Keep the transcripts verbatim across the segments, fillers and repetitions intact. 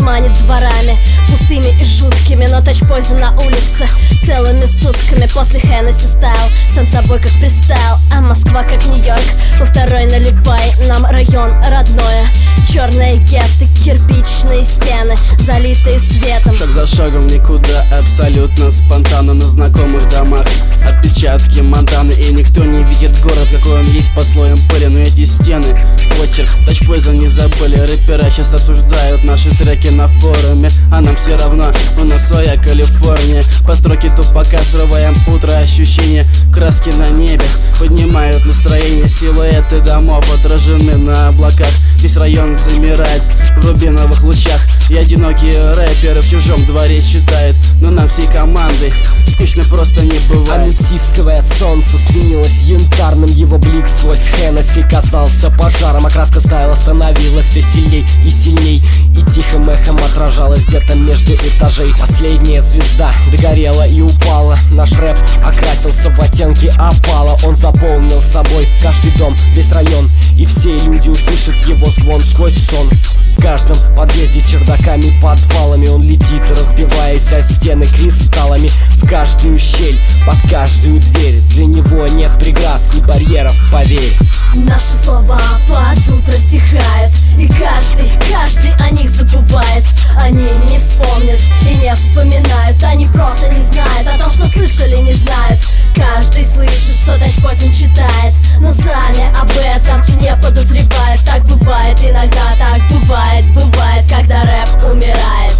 манит дворами пустыми и жуткими, но тачпози на улице целыми сутками. После Hennessy стайл, сам собой как фристайл, а Москва как Нью-Йорк, по второй налипай. Нам район родное, черные гетты, кирпичные стены, залитые светом. Шаг за шагом никуда, абсолютно спонтанно. На знакомых домах отпечатки Монтаны, и никто не видит город, какой он есть под слоем пыли. Но эти стены, почерк, тачпойза не забыли. Рэпера сейчас обсуждают наши треки на форуме, а нам все равно, у нас своя Калифорния. По строке тупака срываем утро, ощущения, краски на небе поднимают настроение. Силуэты домов отражены на облаках, весь район замирает в рубиновых лучах. И одинокие рэперы в чужом дворе считают, но нам всей командой скучно просто не бывает. Аметистовое солнце сменилось янтарным, его блик сквозь Hennessy казался пожаром. Окраска стайла становилась все сильней и сильней, и тихим эхом отражалась где-то между этажей. Последняя звезда догорела и упала, наш рэп окрасился в оттенки опала. Он заполнил собой каждый дом, весь район, и все люди услышат его звон сквозь сон. В каждом подъезде чердаками, подвалами он летит, разбиваясь о стены кристаллами. В каждую щель, под каждую дверь, для него нет преград и барьеров, поверь. Наши слова под утро стихают, и каждый, каждый о них забывает. Они не вспомнят и не вспоминают, они просто не знают о том, что слышали, не знают. Каждый слышит, что тачпойз он читает, но сами об этом не подозревают. Так бывает иногда, так бывает, бывает, когда рэп умирает.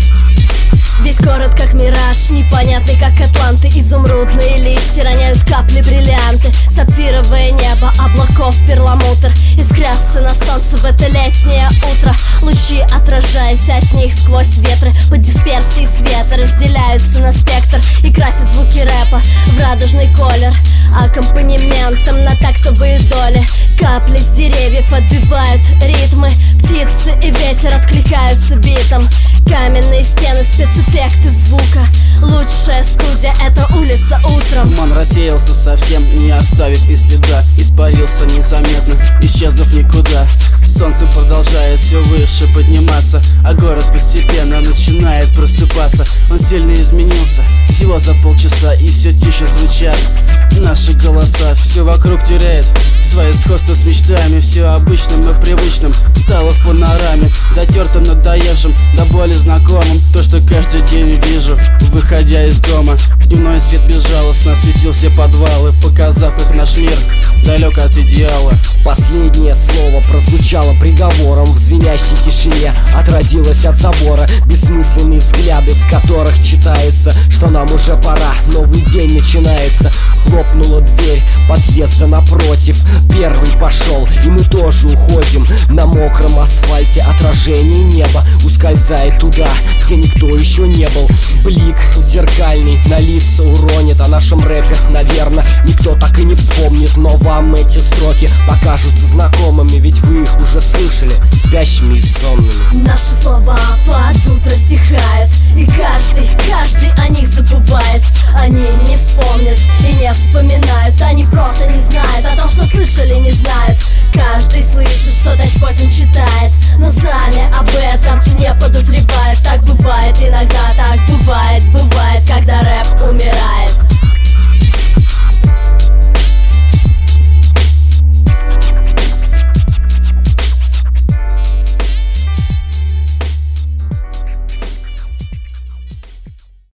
Весь город как мираж, непонятный как атланты. Изумрудные листья роняют капли бриллианты, сапфировое небо, облаков перламутр, искрятся на солнце в это летнее утро. Лучи, отражаясь от них сквозь ветры, под дисперсией света разделяются на спектр и красят звуки рэпа в радужный колер, аккомпанементом на тактовые доли. Капли с деревьев отбивают ритмы, птицы и ветер откликаются битом. Каменные стены, спецэффекты звука, лучшая студия — это улица утром. Туман рассеялся совсем, не оставив и следа, испарился незаметно, исчезнув никуда. Солнце продолжает все выше подниматься, а город постепенно начинает просыпаться. Он сильно изменился всего за полчаса, и все тише звучат наши голоса. Все вокруг теряет свое сходство с мечтами, все обычным и привычным стало в панораме, затертым, надоевшим, до боли знакомым. То, что каждый день вижу, выходя из дома. Дневной свет безжалостно осветил все подвалы, показав их наш мир далек от идеала. Последнее слово прозвучало приговором в звенящей тишине, отразилось от забора бессмысленные взгляды, в которых читается, что нам уже пора, новый день начинается. Хлопнула дверь подъезда напротив, первый пошел, и мы тоже уходим. На мокром асфальте отражение неба ускользает туда, где никто еще не был. Блик зеркальный на лица уронит, о нашем рэпе, наверное, никто так и не вспомнит. Но вам эти строки покажутся знакомыми, ведь вы их уже слышали спящими и сонными. Наши слова под